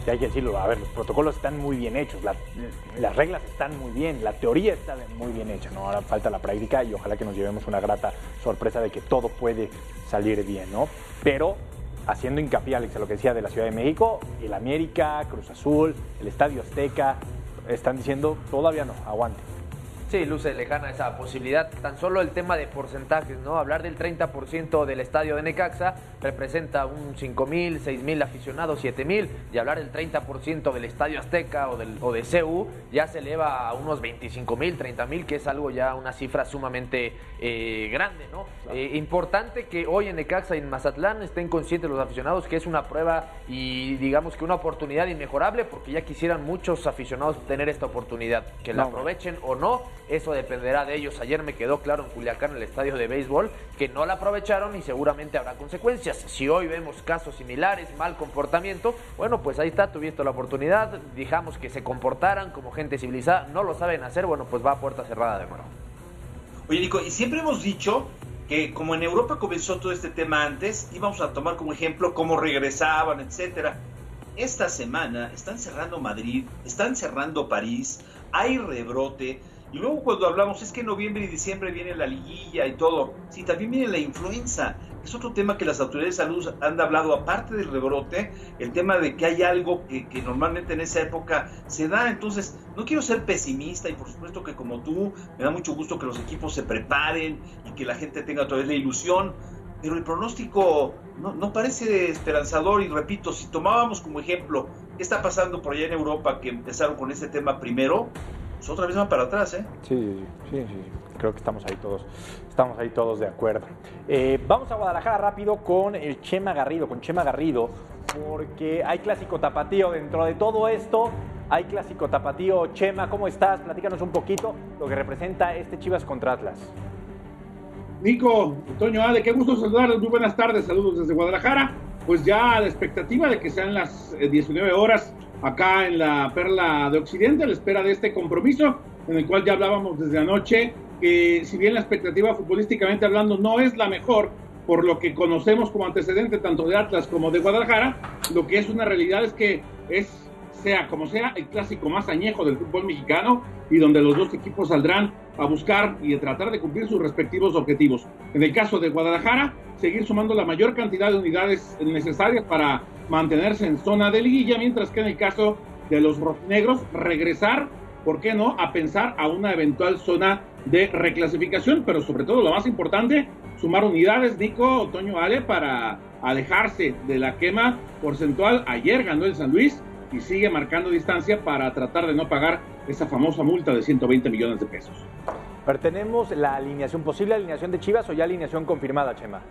hay que decirlo, a ver, los protocolos están muy bien hechos, las reglas están muy bien, la teoría está muy bien hecha, ¿no? Ahora falta la práctica y ojalá que nos llevemos una grata sorpresa de que todo puede salir bien, ¿no? Pero haciendo hincapié, Alex, a lo que decía de la Ciudad de México, el América, Cruz Azul, el Estadio Azteca, están diciendo todavía no, aguante. Sí, luce lejana esa posibilidad. Tan solo el tema de porcentajes, ¿no? Hablar del 30% del estadio de Necaxa representa un 5,000, 6,000 aficionados, 7,000. Y hablar del 30% del estadio Azteca o de CU ya se eleva a unos 25,000, 30,000, que es algo ya una cifra sumamente grande, ¿no? Claro. Importante que hoy en Necaxa y en Mazatlán estén conscientes los aficionados que es una prueba y digamos que una oportunidad inmejorable, porque ya quisieran muchos aficionados tener esta oportunidad. Que la aprovechen o no, eso dependerá de ellos. Ayer me quedó claro en Culiacán, en el estadio de béisbol, que no la aprovecharon y seguramente habrá consecuencias. Si hoy vemos casos similares, mal comportamiento, bueno, pues ahí está, tuviste la oportunidad, dejamos que se comportaran como gente civilizada, no lo saben hacer, bueno, pues va a puerta cerrada de nuevo. Oye, Nico, y siempre hemos dicho que como en Europa comenzó todo este tema antes, íbamos a tomar como ejemplo cómo regresaban, etcétera. Esta semana están cerrando Madrid, están cerrando París, hay rebrote. Y luego cuando hablamos, es que en noviembre y diciembre viene la liguilla y todo. Sí, también viene la influenza. Es otro tema que las autoridades de salud han hablado, aparte del rebrote, el tema de que hay algo que normalmente en esa época se da. Entonces, no quiero ser pesimista y por supuesto que como tú, me da mucho gusto que los equipos se preparen y que la gente tenga otra vez la ilusión. Pero el pronóstico no parece esperanzador y repito, si tomábamos como ejemplo qué está pasando por allá en Europa, que empezaron con este tema primero, pues otra vez van para atrás, ¿eh? Sí, creo que estamos ahí todos de acuerdo. Vamos a Guadalajara rápido con el Chema Garrido, porque hay clásico tapatío dentro de todo esto. Hay clásico tapatío. Chema, ¿cómo estás? Platícanos un poquito lo que representa este Chivas contra Atlas. Nico, Antonio, Ale, qué gusto saludarles, muy buenas tardes, saludos desde Guadalajara. Pues ya a la expectativa de que sean las 19 horas acá en la Perla de Occidente, a la espera de este compromiso, en el cual ya hablábamos desde anoche, que si bien la expectativa futbolísticamente hablando no es la mejor, por lo que conocemos como antecedente tanto de Atlas como de Guadalajara, lo que es una realidad es que sea como sea, el clásico más añejo del fútbol mexicano y donde los dos equipos saldrán a buscar y a tratar de cumplir sus respectivos objetivos. En el caso de Guadalajara, seguir sumando la mayor cantidad de unidades necesarias para mantenerse en zona de liguilla, mientras que en el caso de los rojinegros, regresar, ¿por qué no?, a pensar a una eventual zona de reclasificación, pero sobre todo lo más importante, sumar unidades, Nico, Otoño, Ale, para alejarse de la quema porcentual. Ayer ganó el San Luis y sigue marcando distancia para tratar de no pagar esa famosa multa de 120 millones de pesos. Pero tenemos la alineación, posible alineación de Chivas o ya alineación confirmada, Chema.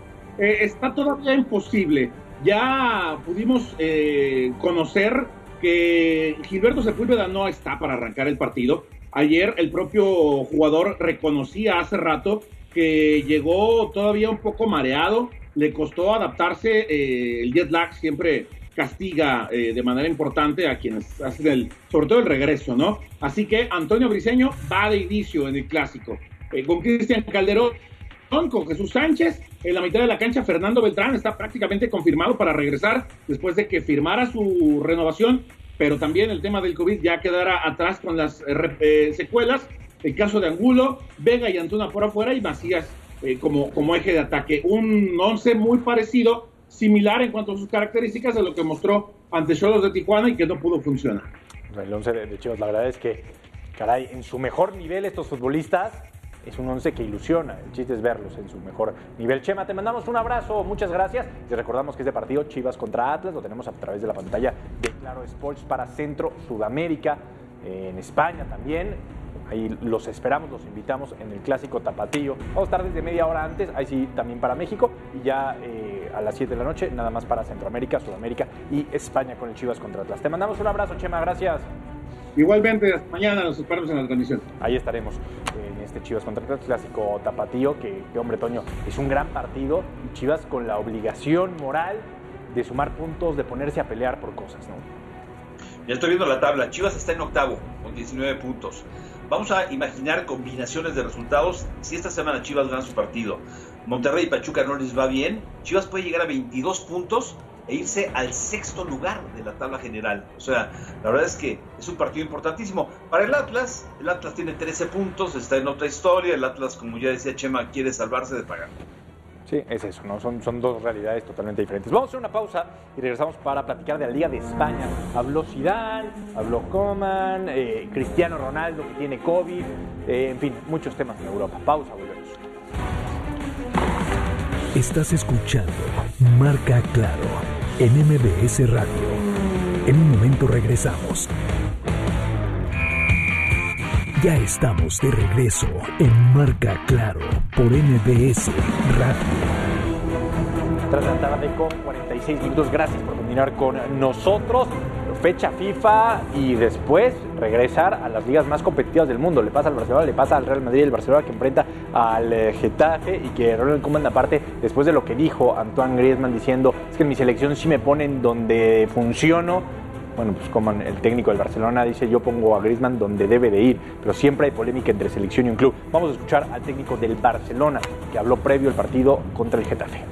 Está todavía imposible. Ya pudimos conocer que Gilberto Sepúlveda no está para arrancar el partido. Ayer el propio jugador reconocía hace rato que llegó todavía un poco mareado, le costó adaptarse, el jet lag siempre castiga de manera importante a quienes hacen sobre todo el regreso, ¿no? Así que Antonio Briseño va de inicio en el clásico, con Cristian Calderón, con Jesús Sánchez, en la mitad de la cancha Fernando Beltrán está prácticamente confirmado para regresar después de que firmara su renovación, pero también el tema del COVID ya quedará atrás con las secuelas, el caso de Angulo, Vega y Antuna por afuera y Macías como eje de ataque, un once muy parecido, similar en cuanto a sus características de lo que mostró ante Xolos de Tijuana y que no pudo funcionar. El once de Chivas, la verdad es que, caray, en su mejor nivel estos futbolistas, es un once que ilusiona, el chiste es verlos en su mejor nivel. Chema, te mandamos un abrazo, muchas gracias. Te recordamos que este partido Chivas contra Atlas lo tenemos a través de la pantalla de Claro Sports para Centro Sudamérica, en España también. Ahí los esperamos, los invitamos en el clásico tapatío. Vamos a estar desde media hora antes, ahí sí también para México, y ya a las 7 de la noche, nada más para Centroamérica, Sudamérica y España con el Chivas contra Atlas. Te mandamos un abrazo, Chema, gracias. Igualmente, hasta mañana los esperamos en la transmisión. Ahí estaremos en este Chivas contra Atlas, clásico tapatío, que hombre, Toño, es un gran partido, y Chivas con la obligación moral de sumar puntos, de ponerse a pelear por cosas, ¿no? Ya estoy viendo la tabla, Chivas está en octavo con 19 puntos. Vamos a imaginar combinaciones de resultados. Si esta semana Chivas gana su partido, Monterrey y Pachuca no les va bien, Chivas puede llegar a 22 puntos e irse al 6º lugar de la tabla general. O sea, la verdad es que es un partido importantísimo. Para el Atlas tiene 13 puntos, está en otra historia. El Atlas, como ya decía Chema, quiere salvarse de pagar. Sí, es eso, ¿no? Son dos realidades totalmente diferentes. Vamos a hacer una pausa y regresamos para platicar de la Liga de España. Habló Zidane, habló Koeman, Cristiano Ronaldo que tiene COVID, en fin, muchos temas en Europa. Pausa, volvemos. Estás escuchando Marca Claro en MBS Radio. En un momento regresamos. Ya estamos de regreso en Marca Claro por MBS Radio. Tras la tarde con 46 minutos, gracias por continuar con nosotros. Fecha FIFA y después regresar a las ligas más competitivas del mundo. Le pasa al Barcelona, le pasa al Real Madrid, el Barcelona que enfrenta al Getafe y que Ronald Koeman, aparte, después de lo que dijo Antoine Griezmann diciendo, es que en mi selección sí me ponen donde funciono. Bueno, pues como el técnico del Barcelona dice, yo pongo a Griezmann donde debe de ir, pero siempre hay polémica entre selección y un club. Vamos a escuchar al técnico del Barcelona, que habló previo al partido contra el Getafe.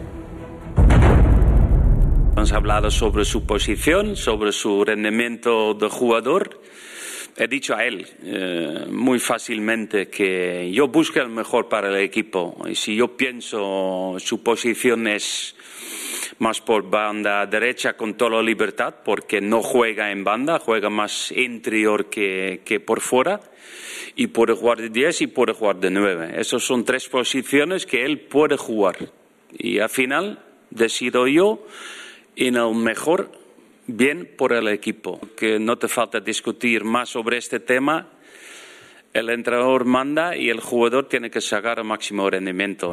Hemos hablado sobre su posición, sobre su rendimiento de jugador. He dicho a él muy fácilmente que yo busco el mejor para el equipo. Y si yo pienso su posición es más por banda derecha con toda la libertad, porque no juega en banda, juega más interior que por fuera, y puede jugar de 10 y puede jugar de 9. Esas son 3 posiciones que él puede jugar. Y al final decido yo en el mejor bien por el equipo. Que no te falta discutir más sobre este tema. El entrenador manda y el jugador tiene que sacar el máximo rendimiento.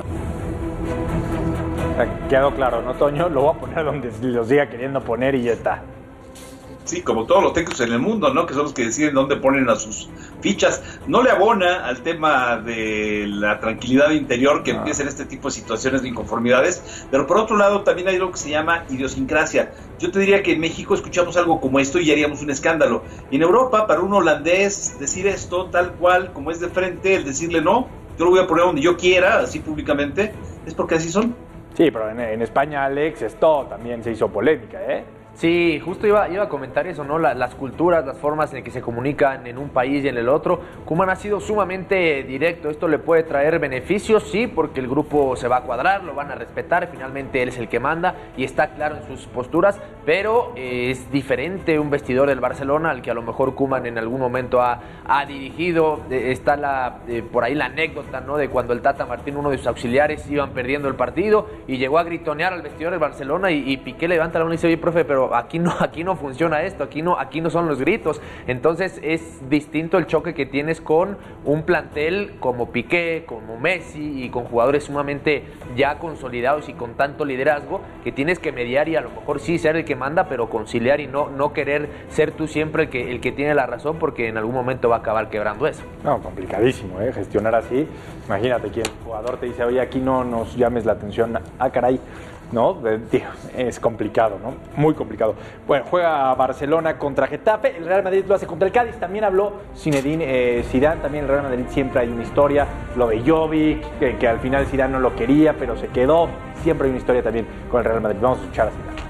Quedó claro, ¿no, Toño? Lo voy a poner donde lo siga queriendo poner y ya está. Sí, como todos los técnicos en el mundo, ¿no? Que son los que deciden dónde ponen a sus fichas. No le abona al tema de la tranquilidad interior que empieza en este tipo de situaciones de inconformidades, pero por otro lado también hay algo que se llama idiosincrasia. Yo te diría que en México escuchamos algo como esto y ya haríamos un escándalo. Y en Europa, para un holandés, decir esto tal cual, como es de frente, el decirle no, yo lo voy a poner donde yo quiera, así públicamente, es porque así son. Sí, pero en España, Alex, esto también se hizo polémica, ¿eh? Sí, justo iba a comentar eso, ¿no? Las culturas, las formas en que se comunican en un país y en el otro. Koeman ha sido sumamente directo. Esto le puede traer beneficios, sí, porque el grupo se va a cuadrar, lo van a respetar. Finalmente él es el que manda y está claro en sus posturas, pero es diferente un vestidor del Barcelona al que a lo mejor Koeman en algún momento ha dirigido. Está por ahí la anécdota, ¿no? De cuando el Tata Martino, uno de sus auxiliares, iban perdiendo el partido y llegó a gritonear al vestidor del Barcelona y Piqué levanta la mano y dice, oye, profe, pero aquí no funciona esto, aquí no son los gritos. Entonces es distinto el choque que tienes con un plantel como Piqué, como Messi y con jugadores sumamente ya consolidados y con tanto liderazgo que tienes que mediar y a lo mejor sí ser el que manda, pero conciliar y no querer ser tú siempre el que tiene la razón, porque en algún momento va a acabar quebrando eso. No, complicadísimo, gestionar así. Imagínate que el jugador te dice, oye, aquí no nos llames la atención. Ah, caray. ¿No? Es complicado, ¿no? Muy complicado. Bueno, juega Barcelona contra Getafe, el Real Madrid lo hace contra el Cádiz, también habló Zinedine Zidane, también el Real Madrid siempre hay una historia, lo de Jovic, que al final Zidane no lo quería, pero se quedó, siempre hay una historia también con el Real Madrid. Vamos a escuchar a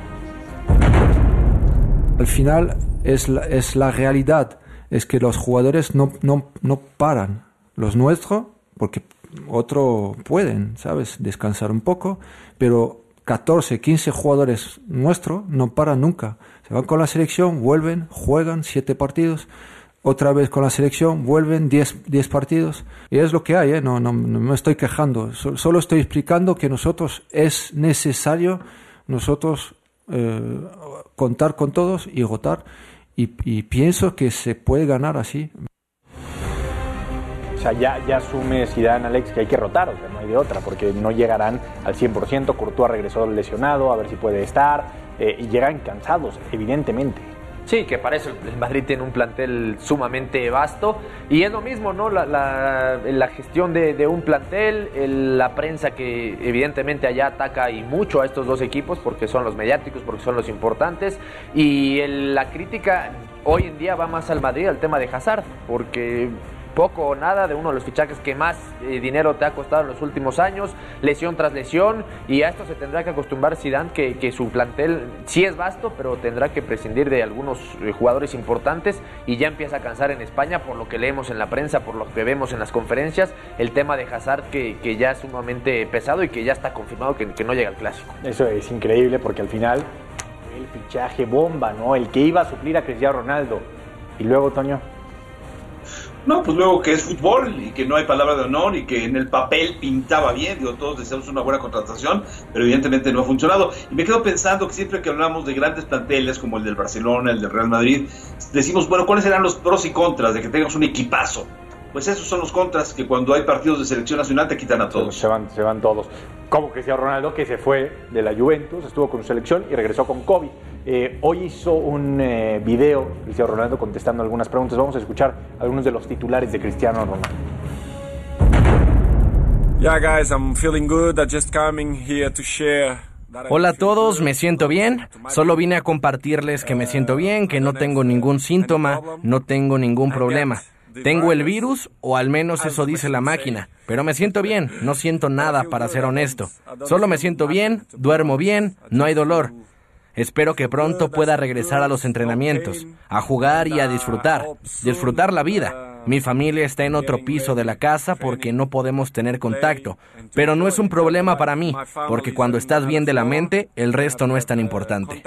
Zidane. Al final es la realidad, es que los jugadores no paran, los nuestros, porque otros pueden, ¿sabes? Descansar un poco, pero 14, 15 jugadores nuestros no paran nunca. Se van con la selección, vuelven, juegan 7 partidos, otra vez con la selección, vuelven 10 partidos. Y es lo que hay, no me estoy quejando. Solo estoy explicando que nosotros es necesario contar con todos y votar. Y pienso que se puede ganar así. O sea, ya asume Zidane, Alex, que hay que rotar, o sea, no hay de otra, porque no llegarán al 100%. Courtois regresó lesionado, a ver si puede estar, y llegan cansados, evidentemente. Sí, que para eso el Madrid tiene un plantel sumamente vasto, y es lo mismo, ¿no? La gestión de un plantel, la prensa que evidentemente allá ataca y mucho a estos dos equipos, porque son los mediáticos, porque son los importantes, y la crítica hoy en día va más al Madrid, al tema de Hazard, porque poco o nada de uno de los fichajes que más dinero te ha costado en los últimos años, lesión tras lesión, y a esto se tendrá que acostumbrar Zidane, que su plantel sí es vasto, pero tendrá que prescindir de algunos jugadores importantes, y ya empieza a cansar en España por lo que leemos en la prensa, por lo que vemos en las conferencias, el tema de Hazard que ya es sumamente pesado y que ya está confirmado que no llega al Clásico. Eso es increíble porque al final el fichaje bomba, ¿no? El que iba a suplir a Cristiano Ronaldo. Y luego, Toño. No, pues luego que es fútbol y que no hay palabra de honor y que en el papel pintaba bien, digo, todos deseamos una buena contratación, pero evidentemente no ha funcionado. Y me quedo pensando que siempre que hablamos de grandes planteles como el del Barcelona, el del Real Madrid, decimos, bueno, ¿cuáles serán los pros y contras de que tengas un equipazo? Pues esos son los contras, que cuando hay partidos de selección nacional te quitan a todos. Se van todos. Como Cristiano Ronaldo, que se fue de la Juventus, estuvo con su selección y regresó con COVID. Hoy hizo un video Cristiano Ronaldo contestando algunas preguntas. Vamos a escuchar algunos de los titulares de Cristiano Ronaldo. Yeah, guys, I'm feeling good. I'm just coming here to share. Hola a todos, me siento bien. Solo vine a compartirles que me siento bien, que no tengo ningún síntoma, no tengo ningún problema. Tengo el virus, o al menos eso dice la máquina, pero me siento bien, no siento nada para ser honesto. Solo me siento bien, duermo bien, no hay dolor. Espero que pronto pueda regresar a los entrenamientos, a jugar y a disfrutar la vida. Mi familia está en otro piso de la casa porque no podemos tener contacto, pero no es un problema para mí, porque cuando estás bien de la mente, el resto no es tan importante.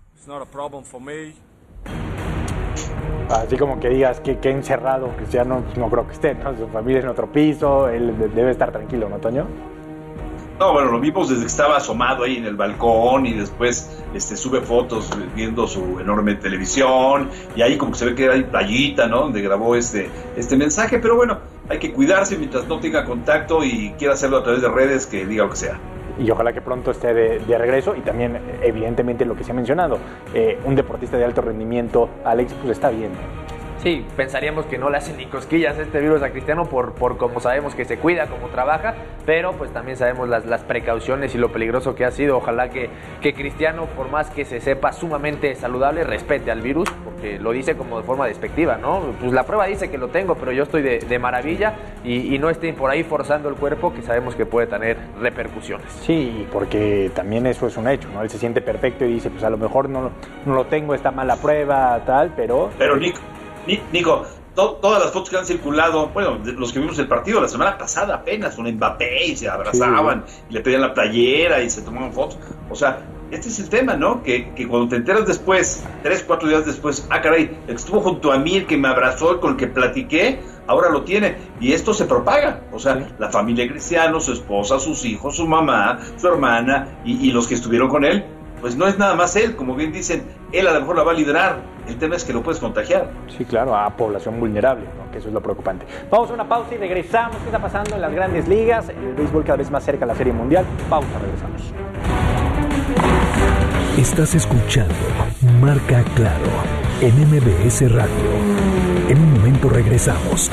Así como que digas que encerrado Cristiano, no creo que esté, ¿no? Su familia en otro piso, él debe estar tranquilo, ¿no, Toño? No, bueno, lo vimos desde que estaba asomado ahí en el balcón y después sube fotos viendo su enorme televisión y ahí como que se ve que hay playita, ¿no? Donde grabó este mensaje, pero bueno, hay que cuidarse mientras no tenga contacto y quiera hacerlo a través de redes, que diga lo que sea. Y ojalá que pronto esté de regreso y también, evidentemente, lo que se ha mencionado, un deportista de alto rendimiento, Alex, pues está bien. Sí, pensaríamos que no le hacen ni cosquillas este virus a Cristiano por como sabemos que se cuida, como trabaja, pero pues también sabemos las precauciones y lo peligroso que ha sido. Ojalá que Cristiano, por más que se sepa sumamente saludable, respete al virus, porque lo dice como de forma despectiva, ¿no? Pues la prueba dice que lo tengo, pero yo estoy de maravilla y no estén por ahí forzando el cuerpo, que sabemos que puede tener repercusiones. Sí, porque también eso es un hecho, ¿no? Él se siente perfecto y dice, pues a lo mejor no lo tengo, está mala prueba, tal, pero... Pero Nico, todas las fotos que han circulado, bueno, los que vimos el partido la semana pasada apenas, con Mbappé y se abrazaban, sí, y le pedían la playera y se tomaban fotos. O sea, este es el tema, ¿no? Que cuando te enteras después, 3-4 días después, caray, el que estuvo junto a mí, el que me abrazó, con el que platiqué, ahora lo tiene. Y esto se propaga. O sea, sí, la familia de Cristiano, su esposa, sus hijos, su mamá, su hermana y los que estuvieron con él, pues no es nada más él, como bien dicen, él a lo mejor la va a liderar, el tema es que lo puedes contagiar. Sí, claro, a población vulnerable, ¿no? Que eso es lo preocupante. Vamos a una pausa y regresamos. ¿Qué está pasando en las grandes ligas? El béisbol cada vez más cerca a la Serie Mundial. Pausa, regresamos. Estás escuchando Marca Claro en MBS Radio. En un momento regresamos.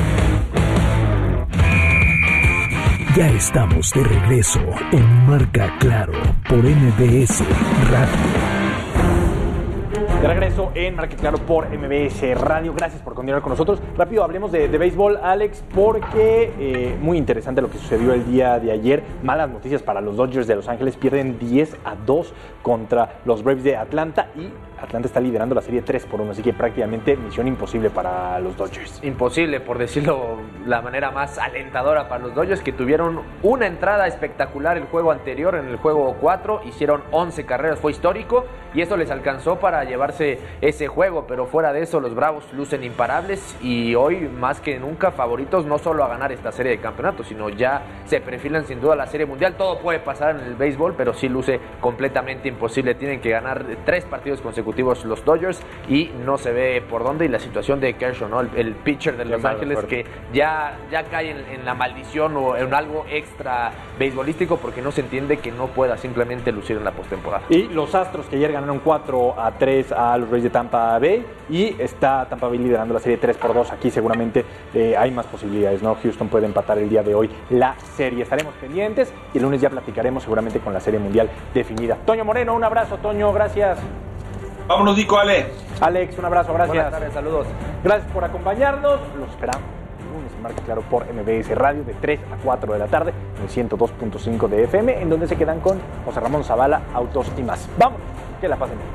Ya estamos de regreso en Marca Claro por MBS Radio. De regreso en Marca Claro por MBS Radio. Gracias por continuar con nosotros. Rápido, hablemos de béisbol, Alex, porque muy interesante lo que sucedió el día de ayer. Malas noticias para los Dodgers de Los Ángeles. Pierden 10-2 contra los Braves de Atlanta y Atlanta está liderando la serie 3-1, así que prácticamente misión imposible para los Dodgers. Imposible, por decirlo la manera más alentadora para los Dodgers, que tuvieron una entrada espectacular el juego anterior, en el juego 4, hicieron 11 carreras, fue histórico, y eso les alcanzó para llevarse ese juego, pero fuera de eso los Bravos lucen imparables y hoy más que nunca favoritos no solo a ganar esta serie de campeonatos, sino ya se perfilan sin duda a la Serie Mundial. Todo puede pasar en el béisbol, pero sí luce completamente imposible. Tienen que ganar 3 partidos consecutivos los Dodgers y no se ve por dónde, y la situación de Kershaw, ¿no? el pitcher de Los Ángeles, que ya cae en la maldición o en algo extra beisbolístico, porque no se entiende que no pueda simplemente lucir en la postemporada. Y los Astros, que ayer ganaron 4-3 a los Rays de Tampa Bay, y está Tampa Bay liderando la serie 3-2. Aquí seguramente hay más posibilidades, ¿no? Houston puede empatar el día de hoy la serie. Estaremos pendientes y el lunes ya platicaremos seguramente con la Serie Mundial definida. Toño Moreno, un abrazo, Toño, gracias. Vámonos, Nico, Alex, un abrazo, gracias. Buenas tardes, saludos. Gracias por acompañarnos, los esperamos el lunes. Marca Claro por MBS Radio de 3 a 4 de la tarde en el 102.5 de FM, en donde se quedan con José Ramón Zavala, Autos y más. ¡Vamos! Que la pasen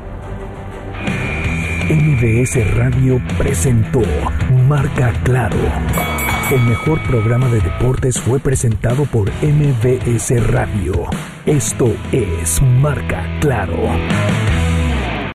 bien. MBS Radio presentó Marca Claro. El mejor programa de deportes fue presentado por MBS Radio. Esto es Marca Claro.